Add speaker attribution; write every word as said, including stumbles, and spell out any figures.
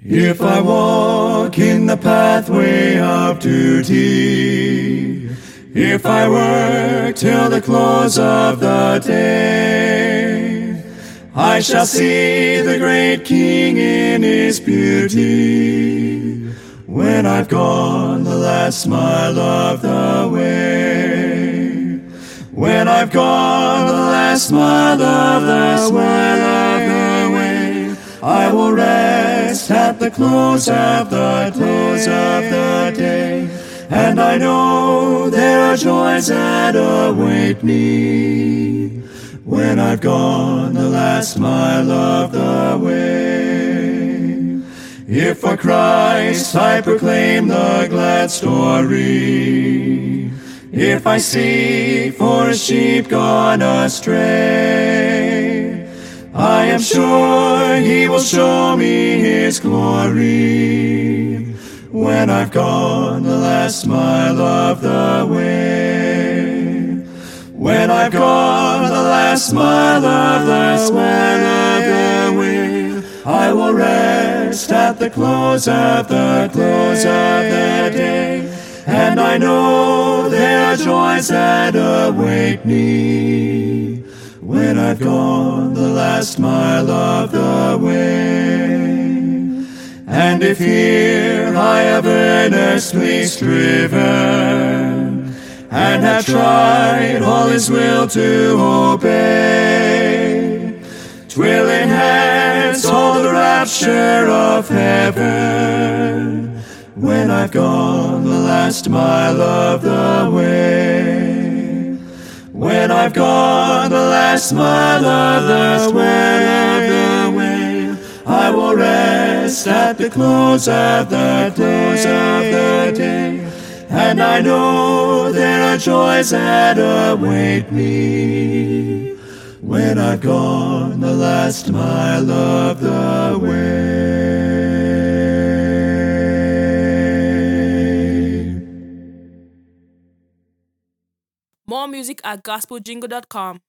Speaker 1: If I walk in the pathway of duty, if I work till the close of the day, I shall see the great King in his beauty, when I've gone the last mile of the way. When I've gone the last mile of the way, I will rest at the close of the close of the day, and I know there are joys that await me when I've gone the last mile of the way. If for Christ I proclaim the glad story, if I seek for a sheep gone astray, I am sure he will show me his glory when I've gone the last mile of the way. When I've gone the last mile of the way, I will rest at the close of the close of the day, and I know there are joys that await me when I've gone the last mile of the way. And if here I have earnestly striven, and have tried all his will to obey, 'twill enhance all the rapture of heaven when I've gone the last mile of the way. When I've gone the last mile of the way, I will rest at the close of the close of the day, and I know there are joys that await me when I've gone the last mile of the way.
Speaker 2: More music at gospel jingle dot com.